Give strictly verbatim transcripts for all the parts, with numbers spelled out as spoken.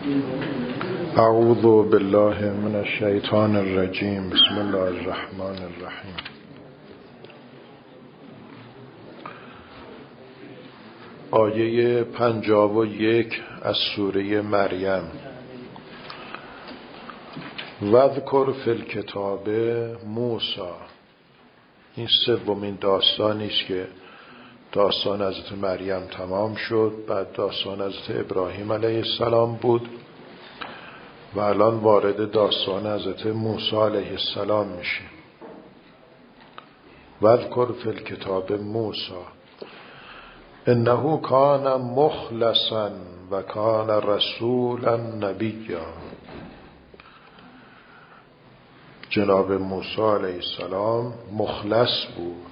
اعوذ بالله من الشیطان الرجیم. بسم الله الرحمن الرحیم. آیه پنجاه و یک از سوره مریم. وذکر فی الکتاب موسی. این سومین داستانی است که داستان حضرت مریم تمام شد، بعد داستان حضرت ابراهیم علیه السلام بود و الان وارد داستان حضرت موسی علیه السلام میشه. وذکر فی الکتاب موسی انه کان مخلصا و کان رسولا نبیا. جناب موسی علیه السلام مخلص بود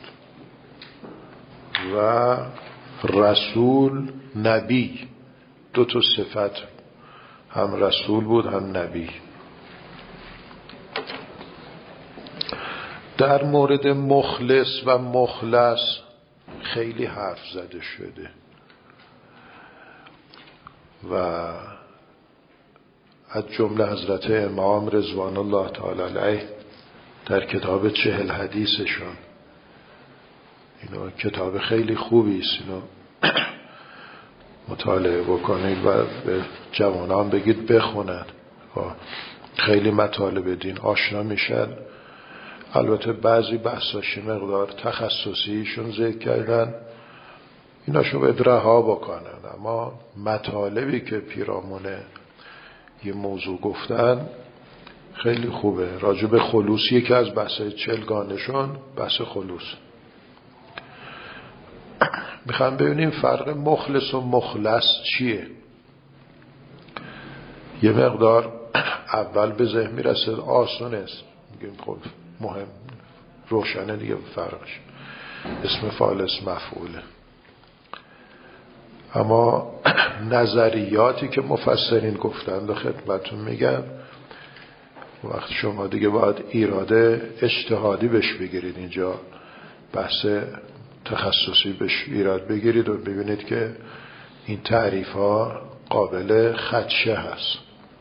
و رسول نبی، دو تا صفت، هم رسول بود هم نبی. در مورد مخلص و مخلص خیلی حرف زده شده و از جمله حضرت امام رضوان الله تعالی علیه در کتاب چهل حدیثشون، اینو کتاب خیلی خوبی است، اینو مطالعه بکنید و به جوانان بگید بخونن و خیلی مطالب دین آشنا میشن. البته بعضی بحثاش مقدار تخصصیشون ذکر کردن، ایناشو باید رها بکنن، اما مطالبی که پیرامونه یه موضوع گفتن خیلی خوبه. راجع به خلوص یکی از بحثای چلگانشون بحث خلوص. میخوام ببینیم فرق مخلص و مخلص چیه. یه مقدار اول به ذهن میرسه آسان است، میگیم خب مهم روشنه دیگه فرقش، اسم فاعل اسم مفعوله. اما نظریاتی که مفسرین گفتن رو خدمتتون میگم، وقت شما دیگه باید ایراده اجتهادی بهش بگیرید، اینجا بحث تخصصی بهش ایراد بگیرید و ببینید که این تعریف ها قابل خدشه هست.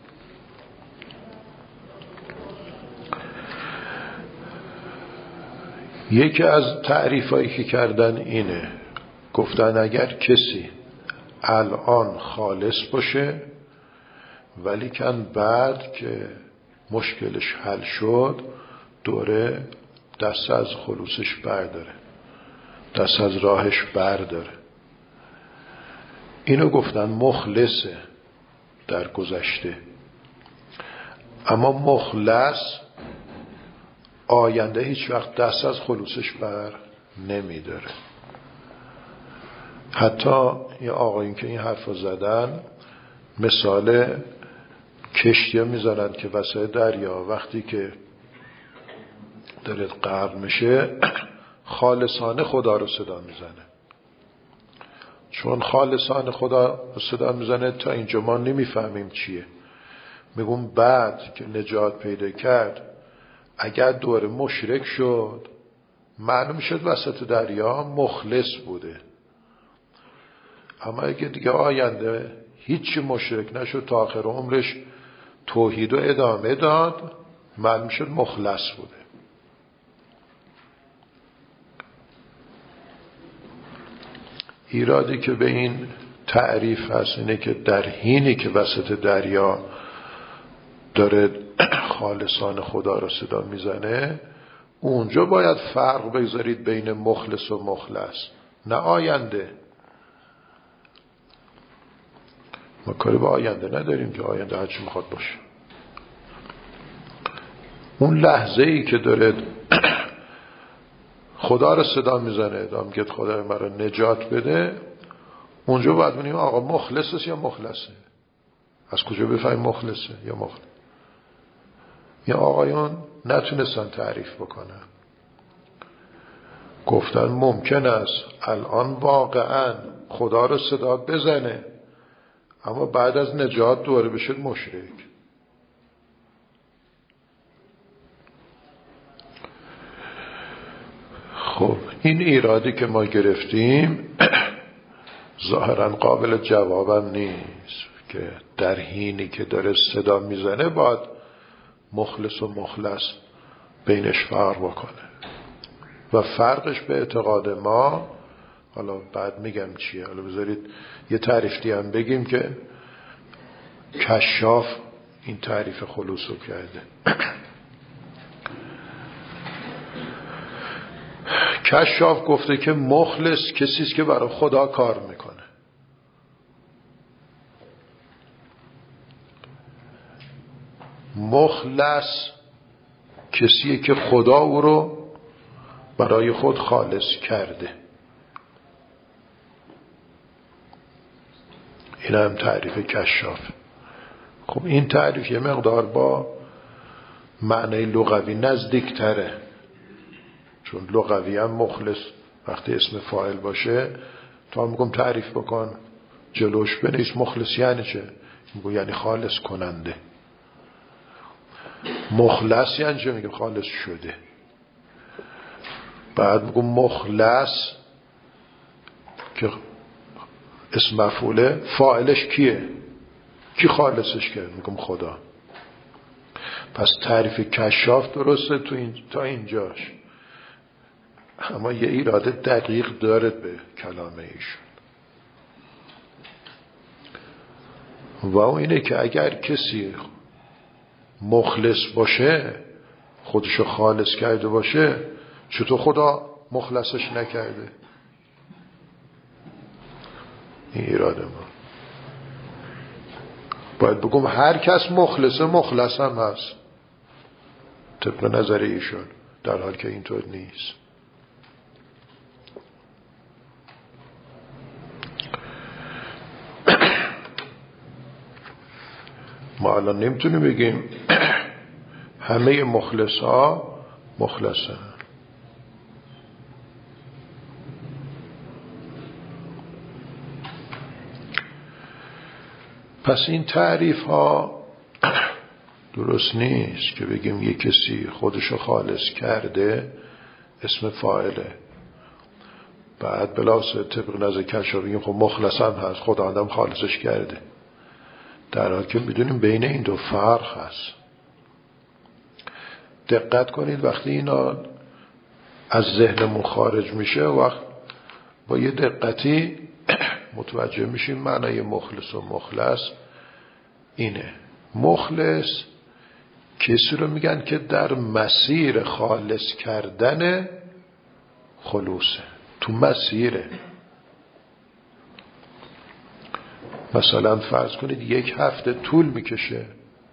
یکی از تعریف هایی که کردن اینه، گفتن اگر کسی الان خالص باشه ولی کن بعد که مشکلش حل شد دوره دست از خلوصش برداره، دست از راهش برداره، اینو گفتن مخلصه در گذشته. اما مخلص آینده هیچ وقت دست از خلوصش بر نمیداره. حتی یه آقایون که این حرف رو زدن مثال کشتی ها میزنن که وسط دریا وقتی که داره غرق میشه خالصانه خدا رو صدا میزنه. چون خالصانه خدا رو صدا میزنه تا اینجا ما نمیفهمیم چیه. میگم بعد که نجات پیدا کرد اگر دوره مشرک شد معلوم شد وسط دریا مخلص بوده. اما اگه دیگه آینده هیچی مشرک نشد تا آخر عمرش توحید و ادامه داد معلوم شد مخلص بوده. ایرادی که به این تعریف هست اینه که در حینی که وسط دریا داره خالصان خدا رو صدا میزنه اونجا باید فرق بگذارید بین مخلص و مخلص، نه آینده. ما کاری با آینده نداریم که آینده هرچی میخواد باشه. اون لحظه ای که داره خدا رو صدا میزنه دام که خدا مرا نجات بده، اونجا باید ببینیم آقا مخلص است یا مخلصه. از کجا بفهمیم مخلصه یا مخلص؟ یا آقایان نتونستن تعریف بکنن، گفتن ممکن است الان واقعا خدا رو صدا بزنه اما بعد از نجات دوباره بشه مشرک. خب این ایرادی که ما گرفتیم ظاهرا قابل جوابم نیست که در حینی که داره صدا میزنه باید مخلص و مخلص بینش فرق بکنه و فرقش به اعتقاد ما، حالا بعد میگم چیه، حالا بذارید یه تعریف دیگه هم بگیم که کشاف این تعریف خلوص رو کرده. کشاف گفته که مخلص کسی است که برای خدا کار میکنه. مخلص کسیه که خدا او رو برای خود خالص کرده. این هم تعریف کشاف. خب این تعریف یه مقدار با معنی لغوی نزدیک تره، چون لغوی هم مخلص وقتی اسم فاعل باشه تا میگم تعریف بکن جلوش بنویس مخلص یعنی چه؟ میگم یعنی خالص کننده. مخلص یعنی چه؟ میگم خالص شده. بعد میگم مخلص که اسم مفعوله، فاعلش کیه؟ کی خالصش کرد؟ میگم خدا. پس تعریف کشاف درسته تو این تا اینجاش، اما یه ایراد دقیق داره به کلام ایشون و اون اینه که اگر کسی مخلص باشه، خودشو خالص کرده باشه، چطور خدا مخلصش نکرده؟ این ایراد ما. باید بگم هر کس مخلصه، مخلص هم هست طبق نظر ایشون، در حال که اینطور نیست. ما الان نمیتونیم بگیم همه مخلص ها مخلصن. پس این تعریف ها درست نیست که بگیم یک کسی خودشو خالص کرده اسم فاعله، بعد بلاسه طبق نظر کشاف بگیم خب مخلص هم هست، خدا آدم خالصش کرده، در حالی که میدونیم بین این دو فرق هست. دقت کنید وقتی اینا از ذهنمون خارج میشه، وقت با یه دقتی متوجه میشیم معنای مخلص و مخلص اینه. مخلص کسی رو میگن که در مسیر خالص کردن خلوصه، تو مسیره. مثلا فرض کنید یک هفته طول میکشه،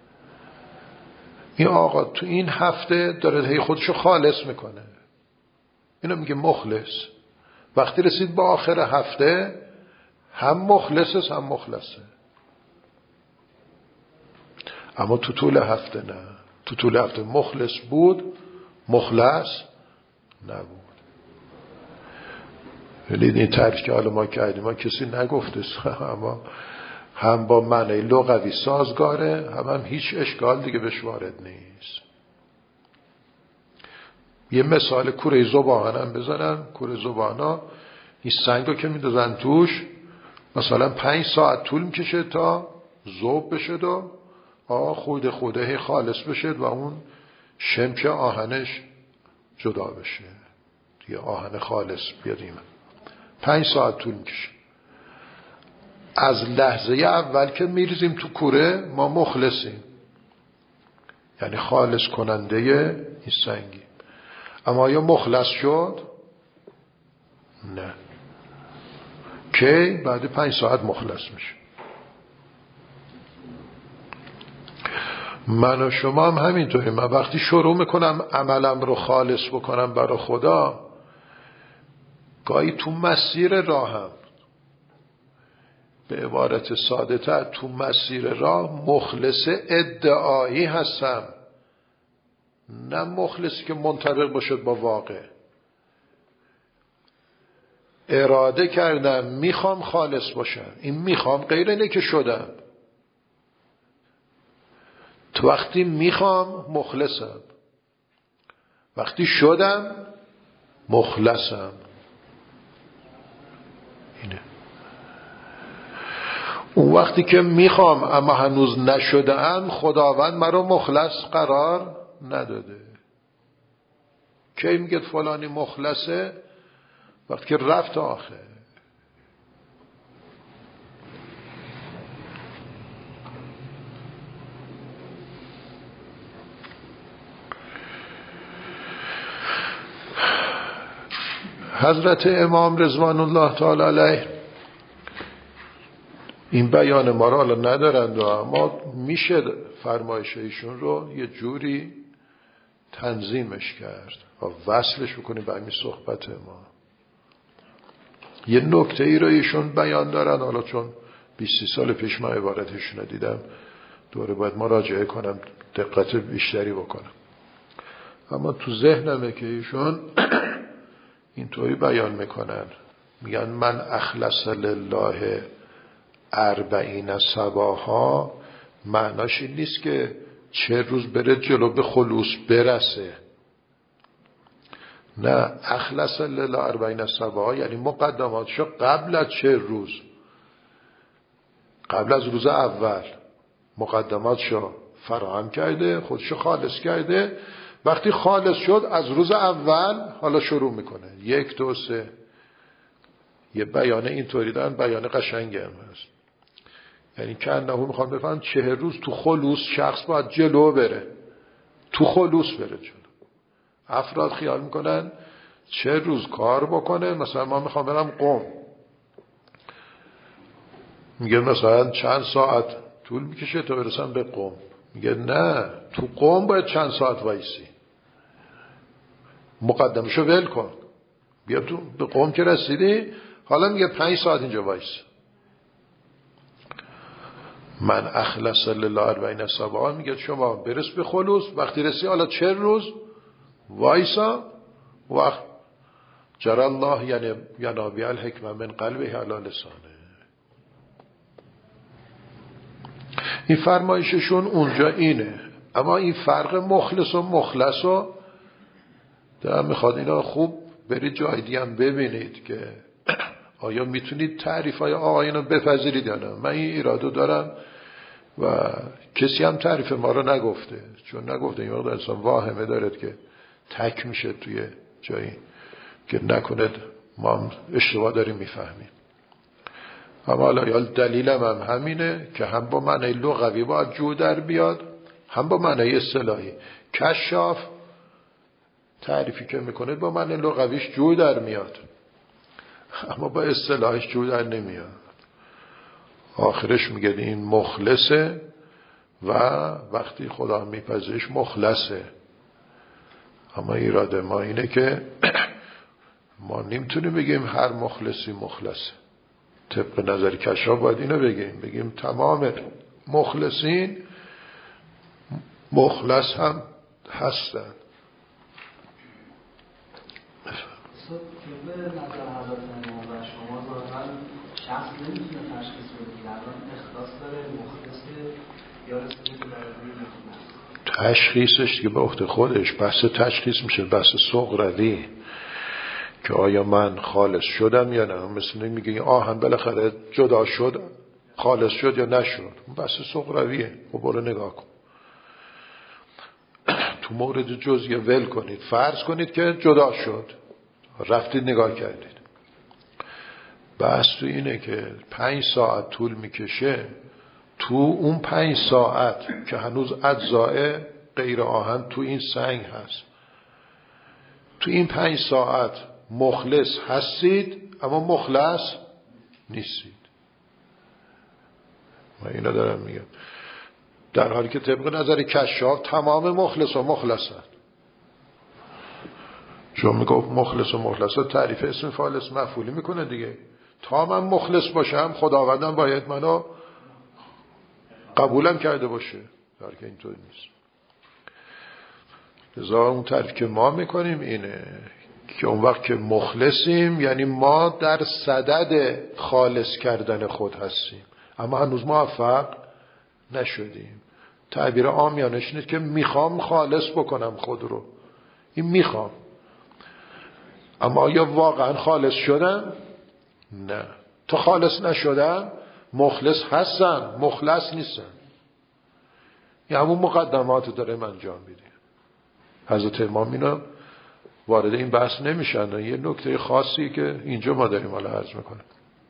این آقا تو این هفته داره هی خودشو خالص میکنه، اینو میگه مخلص. وقتی رسید با آخر هفته هم مخلصه هم مخلصه، اما تو طول هفته نه. تو طول هفته مخلص بود، مخلص نبود. ولی این تعریف که حالا ما کردیم ما کسی نگفته، اما هم با معنی لغوی سازگاره، هم هم هیچ اشکال دیگه بهش وارد نیست. یه مثال کوره زبان هم بزنم. کوره زبان ها این سنگو که میدازن توش مثلا پنج ساعت طول میکشه تا ذوب بشه و آه خود خوده خالص بشه و اون شمک آهنش جدا بشه، دیگه آهن خالص بیادیم. پنج ساعت طول میکشه. از لحظه اول که میریزیم تو کوره ما مخلصیم، یعنی خالص کننده این سنگی. اما یا مخلص شد؟ نه. که بعد پنج ساعت مخلص میشه. من و شما هم همینطوری. من وقتی شروع میکنم عملم رو خالص بکنم برای خدا، گاهی تو مسیر راهم، به عبارت ساده تر تو مسیر راه مخلص ادعایی هستم، نه مخلصی که منطبق باشد با واقع. اراده کردم میخوام خالص باشم، این میخوام غیر اینه که شدم. تو وقتی میخوام مخلصم، وقتی شدم مخلصم. اینه. اون وقتی که میخوام اما هنوز نشدم، خداوند مرا مخلص قرار نداده. کی میگه فلانی مخلصه؟ وقتی که رفت آخر. حضرت امام رضوان الله تعالی علیه این بیان ما را حالا ندارند و اما میشه فرمایش ایشون رو یه جوری تنظیمش کرد و وصلش بکنیم به همین صحبت ما. یه نکته ای رو ایشون بیان دارن، حالا چون بیست سال پیش من عبارتشون رو دیدم دوره باید مراجعه کنم، دقت بیشتری بکنم، اما تو ذهنمه که ایشون اینطوری بیان میکنن، میگن من اخلص لله اربعین صباحا، معناش این نیست که چه روز بره جلو به خلوص برسه، نه، اخلص لله اربعین صباحا یعنی مقدماتشو قبل از چه روز، قبل از روز اول مقدماتشو فراهم کرده، خودشو خالص کرده. وقتی خالص شد از روز اول حالا شروع میکنه یک دو سه. یه بیانه اینطوری دارن، بیانه قشنگی هم هست، یعنی که انهو میخوان بفهم چه روز تو خلوص شخص باید جلو بره، تو خلوص بره جلو. افراد خیال میکنن چه روز کار بکنه، مثلا ما میخوام برم قم، میگه مثلا چند ساعت طول میکشه تا برسم به قم، میگه نه، تو قم باید چند ساعت وایسی، مقدمشو ول کن، بیا تو به قم که رسیدی حالا میگه پنج ساعت اینجا وایس. من اخلص لله اربعین صباحا، میگه شما برس به خلوص، وقتی رسی حالا چه روز وایسا، وقت جرى الله یعنی ینابی الحکمه من قلبه علی لسانه. این فرمایششون اونجا اینه، اما این فرق مخلص و مخلص رو در میخواد اینا خوب برید جای دیگه هم ببینید که آیا میتونید تعریف های آقایون رو بپذیرید یا نه. من این ایرادو دارم و کسی هم تعریف ما رو نگفته، چون نگفته این وقت انسان واهمه دارد که تک میشه توی جایی که نکند ما هم اشتباه داریم میفهمیم. اما حالا دلیلم هم همینه که هم با معنی لغوی باید جو در بیاد، هم با معنی اصطلاحی. کشاف تعریفی که میکنه با معنی لغویش جو در میاد، اما با اصطلاحش جو در نمیاد. آخرش میگه این مخلصه و وقتی خدا میپذیرش مخلصه. اما ایراده ما اینه که ما نمیتونیم بگیم هر مخلصی مخلصه. طبق نظر کشاف باید اینو بگیم، بگیم تمام مخلصین مخلص هم هستن. طبق نظر حضرت امام و شما ظاهرا شخص نمیتونه تشخیص بده که الان اخلاص داره، مخلصه یا رسیده به درجه مخلص. تشخیصش که به عهده خودش، بحث تشخیص میشه بحث صغروی که آیا من خالص شدم یا نه. مثل میگه آهن بالاخره جدا شد، خالص شد یا نشد، بحث صغرویه. خب برو نگاه کن تو مورد جزئی ول کنید، فرض کنید که جدا شد، رفتید نگاه کردید. بحث تو اینه که پنج ساعت طول میکشه، تو اون پنج ساعت که هنوز اجزای غیر آهن تو این سنگ هست، تو این پنج ساعت مخلص هستید اما مخلص نیستید. من اینا دارم میگم، در حالی که طبق نظر کشاف تمام مخلص و مخلص هست. چون میگفت مخلص و مخلص ها تعریف اسم فاعل اسم مفعولی میکنه دیگه. تا من مخلص باشم خداوندم باید منو قبولم کرده باشه، در که اینطور نیست. لذا اون تعریف که ما میکنیم اینه که اون وقت که مخلصیم یعنی ما در صدد خالص کردن خود هستیم اما هنوز موفق نشدیم. تعبیر عامیانش اینه که میخوام خالص بکنم خود رو، این میخوام، اما آیا واقعا خالص شدم؟ نه. تا خالص نشدم مخلص هستن، مخلص نیستن. این همون مقدمات داریم انجام میدیم. حضرت امام اینا وارد این بحث نمیشن. یه نکته خاصی که اینجا ما داریم حالا عرض میکنم.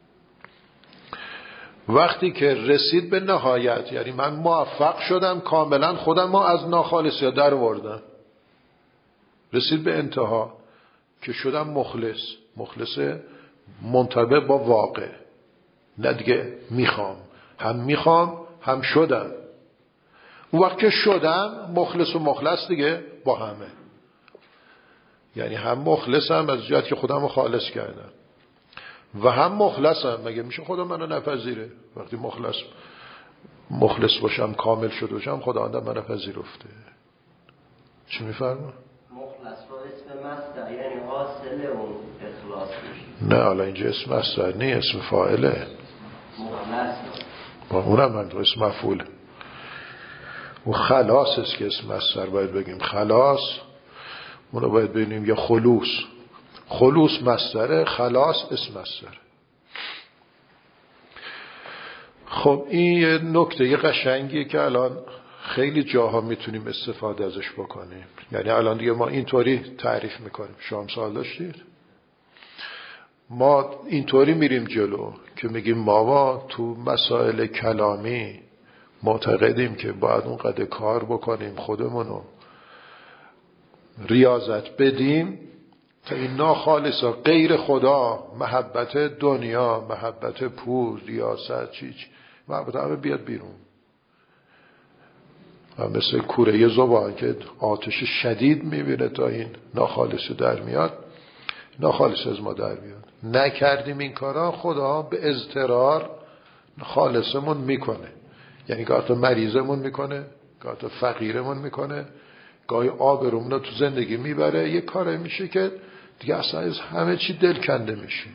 وقتی که رسید به نهایت، یعنی من موفق شدم کاملا خودم ما از ناخالصی در آوردم، رسید به انتها که شدم مخلص، مخلص منطبق با واقع، نه دیگه میخوام، هم میخوام هم شدم. اون وقت که شدم مخلص و مخلص دیگه با همه، یعنی هم مخلصم از جهت که خودم رو خالص کردم و هم مخلصم. مگه میشه خدا منو نپذیره؟ وقتی مخلص مخلص باشم، کامل شده باشم، خدا آدم منو پذیرفته. چی میفرما؟ مخلص رو اسم مصدر، یعنی حاصل اون اخلاص میشه. نه حالا اینجا اسم مصدر نه، اسم فاعله. مخلص با اونم من اسم مفعول. اون خلاص است که اسم مصدر باید بگیم. خلاص اون رو باید ببینیم یا خلوص. خلوص مصدره، خلاص اسم مصدر. خب این یه نکته یه قشنگیه که الان خیلی جاها میتونیم استفاده ازش بکنیم. یعنی الان دیگه ما اینطوری تعریف میکنیم. شما سوال داشتید؟ ما اینطوری میریم جلو که میگیم ما تو مسائل کلامی معتقدیم که باید اون قدر کار بکنیم، خودمونو ریاضت بدیم تا این ناخالصا غیر خدا، محبت دنیا، محبت پول، ریاست، چی چی محبت همه بیاد بیرون. و مثل کوره زبان که آتش شدید میبینه تا این ناخالص در میاد، ناخالص از ما در میاد. نکردیم این کارا، خدا به اضطرار خالصمون میکنه. یعنی گاهی تا مریضمون میکنه، گاهی تا فقیرمون میکنه، گاهی آبرومون رو تو زندگی میبره. یه کاری میشه که دیگه اصلا از همه چی دل کنده میشیم.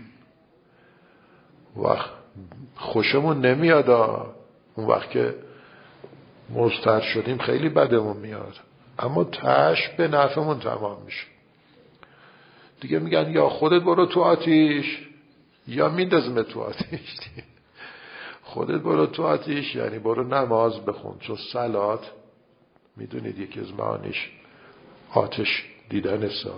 وقت خوشمون نمیاد. اون وقت که مضطر شدیم خیلی بدمون میاد، اما تاش به نفعمون تمام میشه. دیگه میگن یا خودت برو تو آتیش یا میندازم تو آتیش. خودت برو تو آتیش یعنی برو نماز بخون، چون صلات میدونید یکی از معانیش آتش دیدن سا.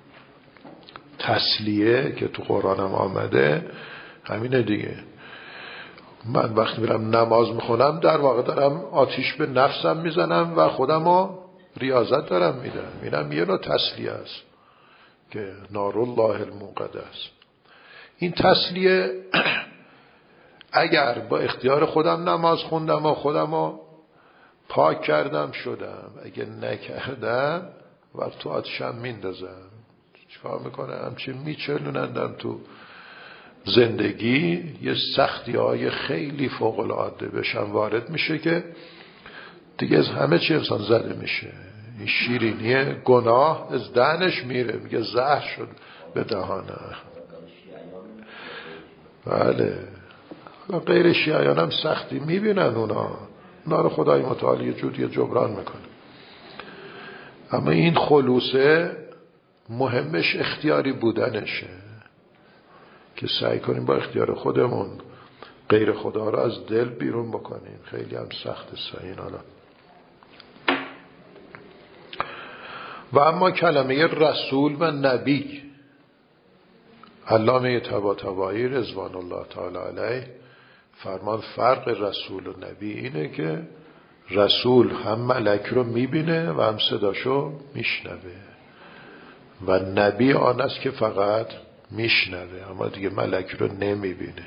تسلیه که تو قرآن هم آمده همینه دیگه. من وقتی میرم نماز میخونم در واقع دارم آتیش به نفسم میزنم و خودم رو ریاضت دارم میدم. اینم یه نوع تسلیه است که نارالله الموقد است. این تسلیه اگر با اختیار خودم نماز خوندم و خودم رو پاک کردم شدم، اگه نکردم وقت تو آتشم میندازم. چیکار میکنه؟ همچین میچلونندم تو زندگی. یه سختی های خیلی فوق العاده بشم وارد میشه که دیگه از همه چی انسان زده میشه. این شیرینی گناه از دهنش میره، میگه زهر شد به دهانه. بله غیر شیعیان هم سختی میبینن اونا، اونا رو خدای متعال یه جوری جبران میکنه. اما این خلوصه مهمش اختیاری بودنشه که سعی کنیم با اختیار خودمون غیر خدا رو از دل بیرون بکنیم. خیلی هم سخت سعین حالا. و اما کلمه رسول و نبی، علامه طباطبایی رضوان الله تعالی علیه فرمان فرق رسول و نبی اینه که رسول هم ملک رو میبینه و هم صداشو میشنوه و نبی آن است که فقط میشنوه اما دیگه ملک رو نمیبینه.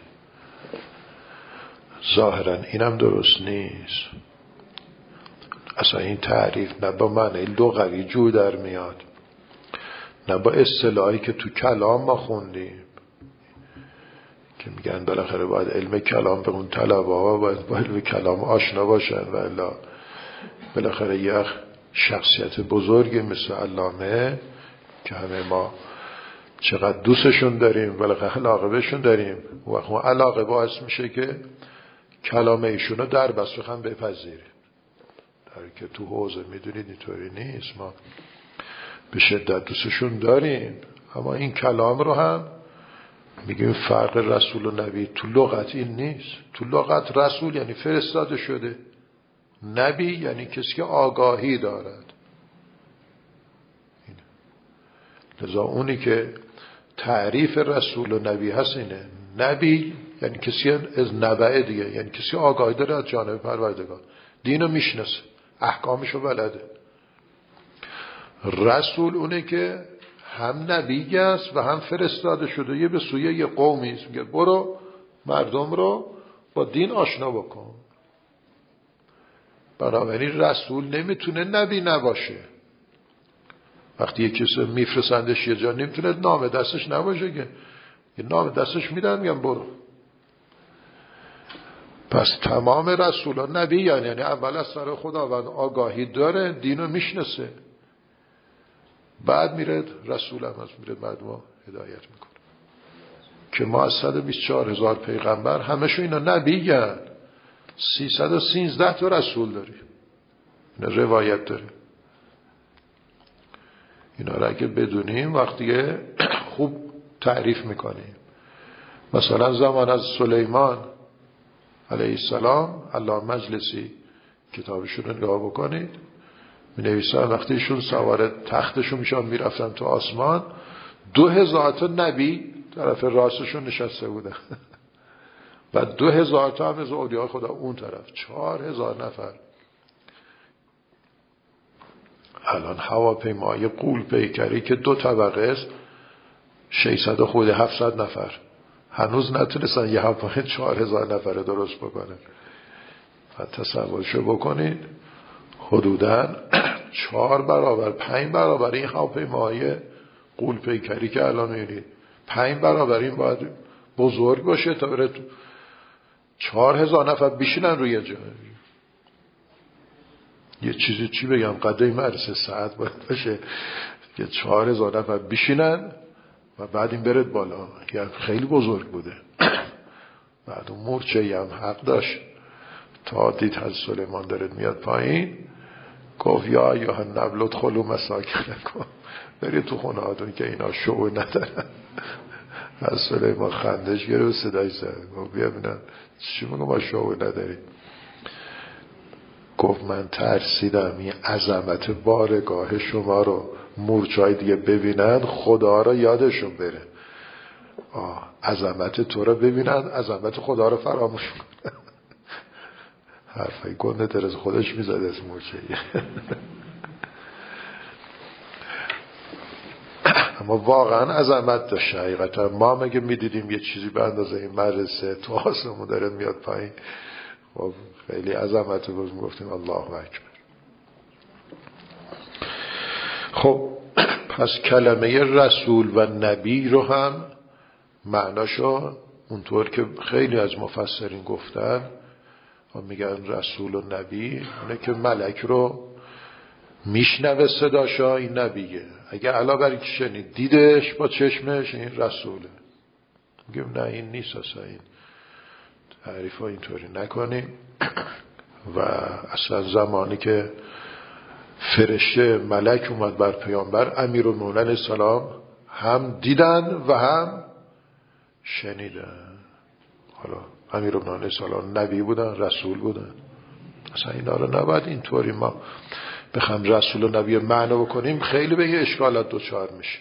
ظاهرا اینم درست نیست. اصلا این تعریف نه با معنی لغوی جو در میاد، نه با اصطلاحی که تو کلام ما خوندیم که میگن بالاخره باید علم کلام به اون طلبه ها باید با علم کلام آشنا باشن و الا بالاخره یک شخصیت بزرگی مثل علامه که همه ما چقدر دوستشون داریم بالاخره علاقه بهشون داریم و اون علاقه باعث میشه که کلام ایشون رو در بس بخوام بپذیریم، در که تو حوزه میدونید اینطوری نیست. ما به شدت دوستشون داریم اما این کلام رو هم میگیم فرق رسول و نبی تو لغت این نیست. تو لغت رسول یعنی فرستاده شده، نبی یعنی کسی که آگاهی دارد. لذا اونی که تعریف رسول و نبی هست اینه، نبی یعنی کسی از نبعه دیگه، یعنی کسی آگاهی داره از جانب پروردگار، دینو میشناسه، احکامشو بلده. رسول اونه که هم نبی است و هم فرستاده شده یه به سوی یه قومی است، میگه برو مردم رو با دین آشنا بکن. بنابراین رسول نمیتونه نبی نباشه. وقتی یه کسی میفرستندش یه جا نمیتونه نام دستش نباشه که یه نام دستش میدن میگن برو. پس تمام رسولان نبی یعنی, یعنی اول از سر خداوند آگاهی داره، دینو میشناسه، بعد میره رسول هم از میره مردم هدایت میکنه. که ما از صد و بیست و چهار هزار پیغمبر همشو اینا نبی گن، سیصد و سیزده تا رسول داریم، اینا روایت داره. اینا را اگه بدونیم وقتی خوب تعریف میکنیم. مثلا زمان از سلیمان علیه السلام، علامه مجلسی کتابشون رو نگاه بکنید، می نویسن وقتی ایشون سوار تختشون میشن میرفتن تو آسمان، دو هزار تا نبی طرف راستشون نشسته بودن و دو هزار تا هم از اولیاء خدا اون طرف، چهار هزار نفر. الان هواپیمای غول پیکری که دو طبقه است، ششصد خود هفتصد نفر، هنوز نتونستن یه هواپیمای چهار هزار نفره درست بکنن. و تصورشو بکنید حدوداً چهار برابر پنج برابر این هواپیمای غول پیکری که الان میبینید، پنج برابر این باید بزرگ باشه تا بره چهار هزار نفر بشینن روی جا. یه چیزی چی بگم، قدری مرسه ساعت باید باشه که چهار هزار نفر بشینن و بعد این برد بالا. یعنی خیلی بزرگ بوده. بعد اون مورچه هم حق داشت تا دید حضرت سلیمان داره میاد پایین، گفت یا ایها النمل ادخلوا مساکنکم، برید تو خونه هاتون که اینا شعور ندارن. حضرت سلیمان خندش گرفت و صدای زد، گفت بیا ببینم چی میگم ما شعور نداریم. گفت من ترسیدم این عظمت بارگاه شما رو مورچه‌های دیگه ببینن، خدا رو یادشون بره. آه عظمت تو رو ببینن، عظمت خدا رو فراموش کنن. حرفای گنده درز خودش میزد از مورچه‌ای. اما واقعا عظمت داشت. حقیقتا ما مگه میدیدیم یه چیزی به اندازه این مدرسه تو آسمون داره میاد پایین، خب خیلی عظمت رو گفتیم الله اکبر. خب پس کلمه رسول و نبی رو هم معناشو اونطور که خیلی از مفسرین گفتن و میگن رسول و نبی اونه که ملک رو میشنوه صداشا، این نبیه. اگه علا برای که شنید دیدش با چشمش، این رسوله. میگم نه این نیست اصلا، این تعریف ها اینطوری نکنیم. و اصلا زمانی که فرشته ملک اومد بر پیامبر امیرالمومنین علیه السلام هم دیدن و هم شنیدن. حالا امیرالمومنین علیه السلام نبی بودن، رسول بودن. اصلا اینا رو نباید اینطوری ما بخوام رسول و نبی معنا بکنیم، خیلی به یه اشکالات دوچار میشه.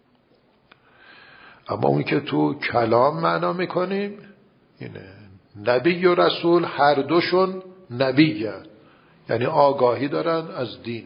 اما اون که تو کلام معنا میکنیم اینه، نبی و رسول هر دوشون نبیه، یعنی آگاهی دارن از دین.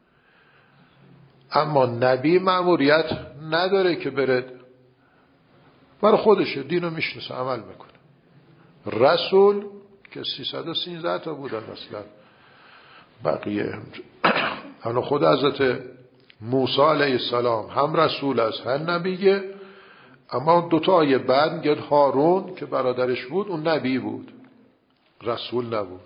اما نبی مأموریت نداره که بره برای خودشه، دینو میشناسه عمل میکنه. رسول که سیصد و سیزده تا بودن مثلا بقیه. همون خود حضرت موسی علیه السلام هم رسول است هم نبیه. اما دوتا آیه بعد میگه هارون که برادرش بود اون نبی بود، رسول نبود.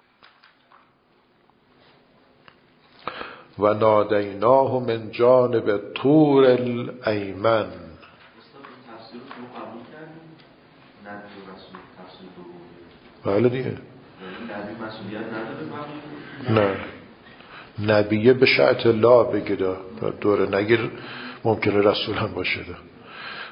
و نادیناه من جانب طور الایمن. بله دیگه. نه نبیه به شرط الله بگیره، دوره نگیر ممکنه رسول هم باشه ده.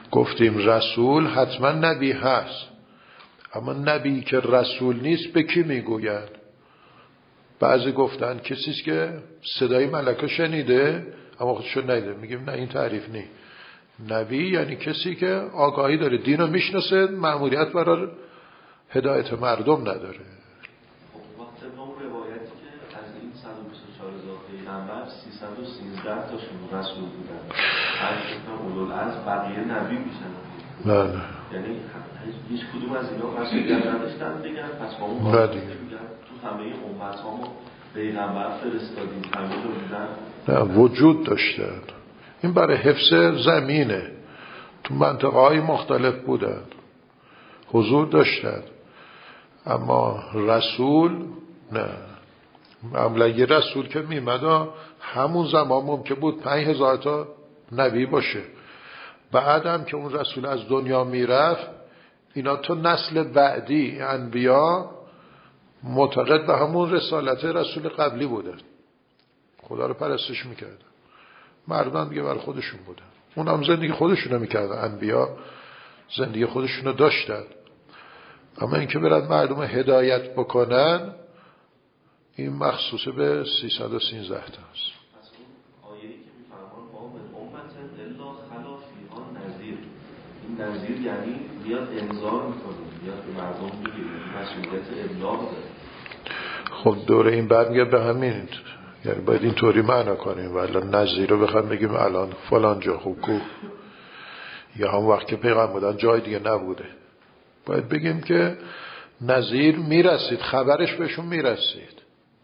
گفتیم رسول حتما نبی هست، اما نبی که رسول نیست به کی میگوین؟ بعضی گفتن کسیست که صدای ملکه شنیده اما خودشو ندیده. میگیم نه، این تعریف نی. نبی یعنی کسی که آگاهی داره، دین رو میشناسه، مأموریت برای هدایت مردم نداره. وقت اون روایتی که از این صد و بیست و چهار هزار پیغمبر سیصد و سیزده تاشون رسول بودن، هر کدوم اولوالعزم بقیه نبی میشن. نه یعنی هیچ کدوم از اینا رسولیت نداشتن دیگه. پس با اون باید میگن تو همه امت ها ما پیغمبر فرستادیم، همه رو بودن. نه، وجود داشتن. این برای حفظ زمینه، تو منطقه های مختلف بودن، حضور داشتن، اما رسول نه. معمولا یه رسول که میمد همون زمان ممکن بود پنج هزار تا نبی باشه. بعد هم که اون رسول از دنیا میرفت، اینا تو نسل بعدی انبیا معتقد به همون رسالت رسول قبلی بودن، خدا رو پرستش میکردن. مردم دیگه برای خودشون بودن، اون هم زندگی خودشونو میکردن. انبیا زندگی خودشونو داشتن، اما اینکه برن مردم هدایت بکنن این مخصوص به سیصد و سیزده تا است. آیه‌ای که میفرمان ما به امت الا خلا فیها نذیر، این نذیر یعنی بیاد انذار میکنه، بیاد به مردم میگه، مسئولیت ابلاغ داره. خب دوره این بعد میگه به همین، یعنی باید این طوری معنا کنیم. ولی نذیر رو بخوام بگیم الان فلان جا خوب کو، یا هم وقت که پیغمبر بودن جای دیگه نبوده، باید بگیم که نذیر میرسید، خبرش بهشون میرسید.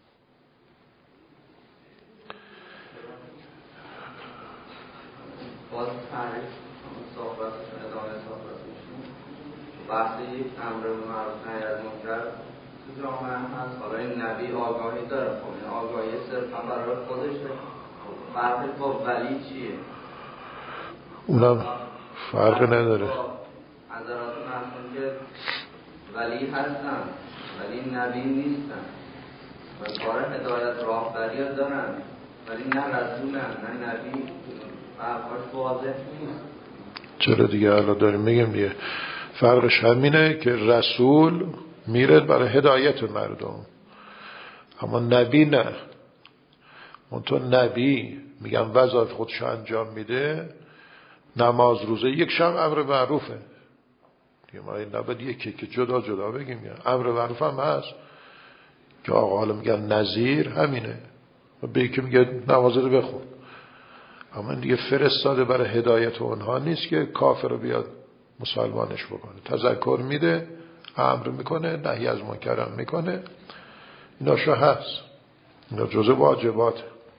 باز تعریف صحبتشون ادامه صحبتشون بحث یک امر معروف نهی از منکر تو جامعه هم هست. حالا این نبی آگاهی داره، خب این آگاهی صرفا برای خودشه، فرقش با ولی چیه؟ اونم فرق نداره. حضرات معصوم که ولی هستن ولی نبی نیستن و کار هدایت راهبری دارن، ولی نه رسولن نه نبی. فرقش واضح نیست. چرا دیگه الان داریم میگم دیگه فرقش همینه که رسول میره برای هدایت مردم، اما نبی نه. اون تو نبی میگم وظایف خودش انجام میده، نماز روزه یک شب امر معروفه دیگه. ما این نباید یکی که جدا جدا بگیم. امر معروف هم هست که آقا حالا میگن نذیر همینه، و به یکی میگه نماز رو بخون، اما دیگه فرستاده برای هدایت اونها نیست که کافر رو بیاد مسلمانش بکنه. تذکر میده، امر میکنه، نهی از منکر هم میکنه. اینا شو هست، اینا جزء واجبات.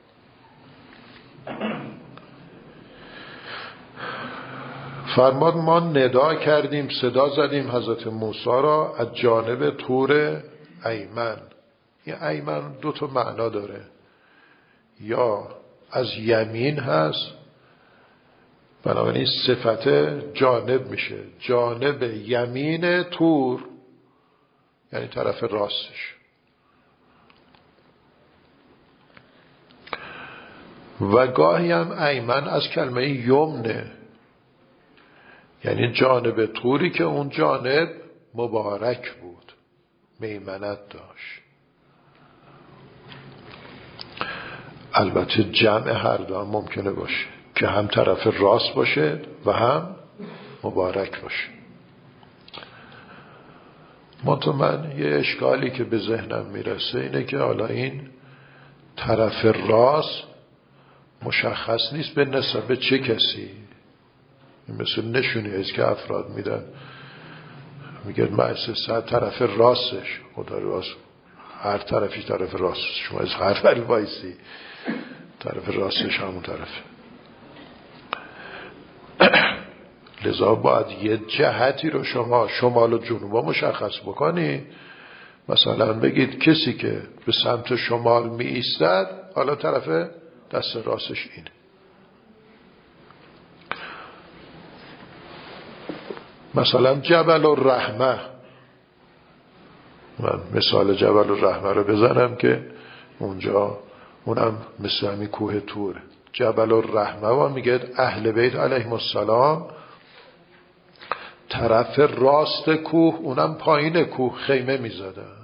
فرماد ما ندا کردیم، صدا زدیم حضرت موسی را از جانب طور ایمن. این ایمن دو تا معنا داره، یا از یمین هست، بنابراین صفت جانب میشه، جانب یمین طور یعنی طرف راستش. و گاهی هم ایمن از کلمه یمنه، یعنی جانب طوری که اون جانب مبارک بود، میمنت داشت. البته جمع هر دو هم ممکنه باشه که هم طرف راست باشه و هم مبارک باشه. منتها من یه اشکالی که به ذهنم میرسه اینه که حالا این طرف راست مشخص نیست به نسبت به چه کسی. این مثل نشونی است که افراد میدن، میگن مؤسسه طرف راستش، خدا راست، هر طرفی طرف راستش، شما از هر وری وایسی طرف راستش همون طرفه. لذا باید یه جهتی رو شما شمال و جنوب مشخص بکنی. مثلا بگید کسی که به سمت شمال می ایستد حالا طرف دست راستش اینه. مثلا جبل الرحمه، من مثال جبل الرحمه رو بزنم که اونجا اونم مثل همین کوه توره. جبل الرحمه و میگه اهل بیت علیهم السلام طرف راست کوه، اونم پایین کوه خیمه می زدن،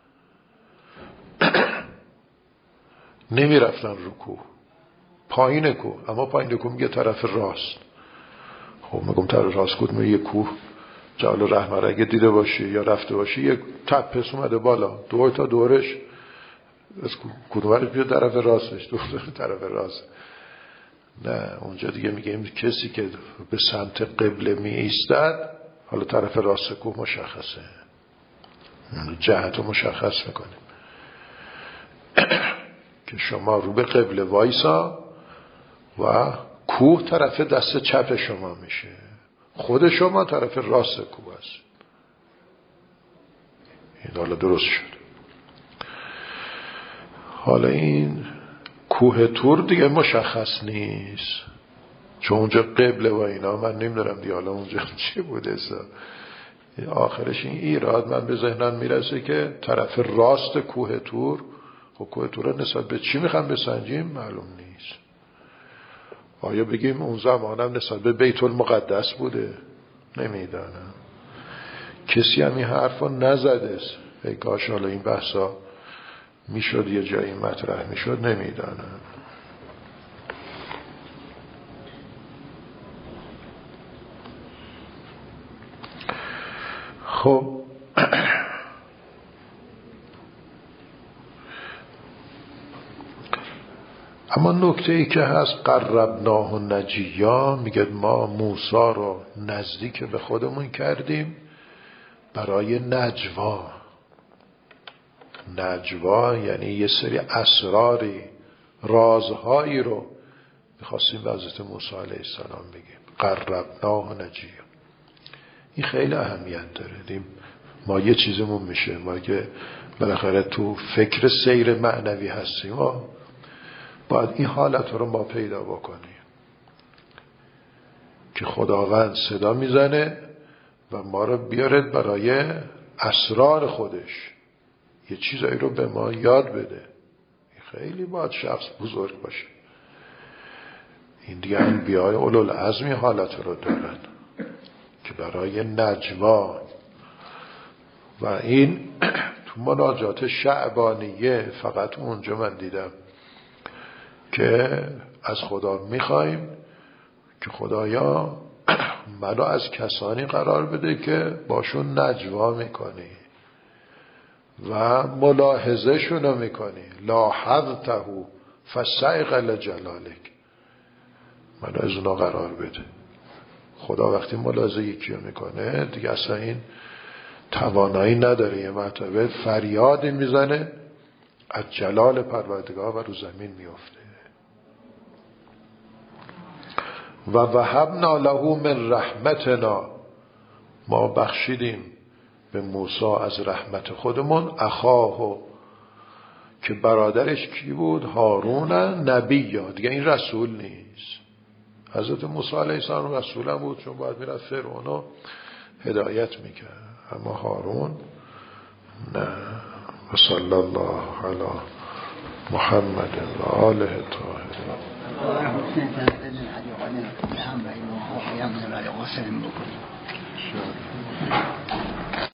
نمی رفتن رو کوه، پایین کوه. اما پایین کوه میگه طرف راست. خب میگم طرف راست کدومه؟ یه کوه جبل رحمت اگه دیده باشی یا رفته باشی، یه تپس اومده بالا، دور تا دورش از کدومش بیاد طرف راستش، دور طرف راست. نه، اونجا دیگه میگیم کسی که به سمت قبله می ایستد، حالا طرف راست کوه مشخصه، جهت رو مشخص میکنه که شما رو به قبله وایسا و کوه طرف دست چپ شما میشه، خود شما طرف راست کوه است. این حالا درست شد. حالا این کوه تور دیگه مشخص نیست، چون اونجا قبله و اینا من نمیدونم دیگه حالا اونجا چی بوده. آخرش این ایراد من به ذهنم میرسه که طرف راست کوه تور، خب کوه تور نسبت به چی میخوام بسنجیم معلوم نیست. آیا بگیم اون زمانم نسبت به بیت المقدس بوده؟ نمیدانم، کسی هم این حرفا نزده. ای کاش حالا این بحثا میشد یه جایی مطرح میشد، نمیدانم. خب اما نکته ای که هست، قربناه نجیا، میگه ما موسی رو نزدیک به خودمون کردیم برای نجوا. نجوا یعنی یه سری اسراری، رازهایی رو میخواستیم به حضرت موسی علیه السلام بگیم. قربناه نجیا، این خیلی اهمیت داره. دیم ما یه چیزمون میشه، ما که بالاخره تو فکر سیر معنوی هستیم، ما باید این حالت رو ما پیدا بکنیم که خداوند صدا میزنه و ما رو بیارد برای اسرار خودش، یه چیزایی رو به ما یاد بده. خیلی باید شخص بزرگ باشه. این دیگه انبیاء اولوالعزمی حالت رو دارن که برای نجوا، و این تو مناجات شعبانیه فقط اونجا من دیدم که از خدا میخوایم که خدایا منو از کسانی قرار بده که باشون نجوا میکنی و ملاحظه شونو میکنی، لاحظته فسائق لجلالک، منو از اونا قرار بده. خدا وقتی ملاحظه یکی رو میکنه دیگه اصلا این توانایی نداره، یه مرتبه فریادی میزنه از جلال پروردگار و رو زمین میفته. و وهبنا له من رحمتنا، ما بخشیدیم به موسی از رحمت خودمون، اخاه، که برادرش کی بود؟ هارون نبی. دیگه این رسول نیست. حضرت موسی علیه السلام رسول هم بود، چون باید میرفت فرعونو هدایت میکرد، اما هارون نه. و صلی الله علی محمد و آله الطاهرین.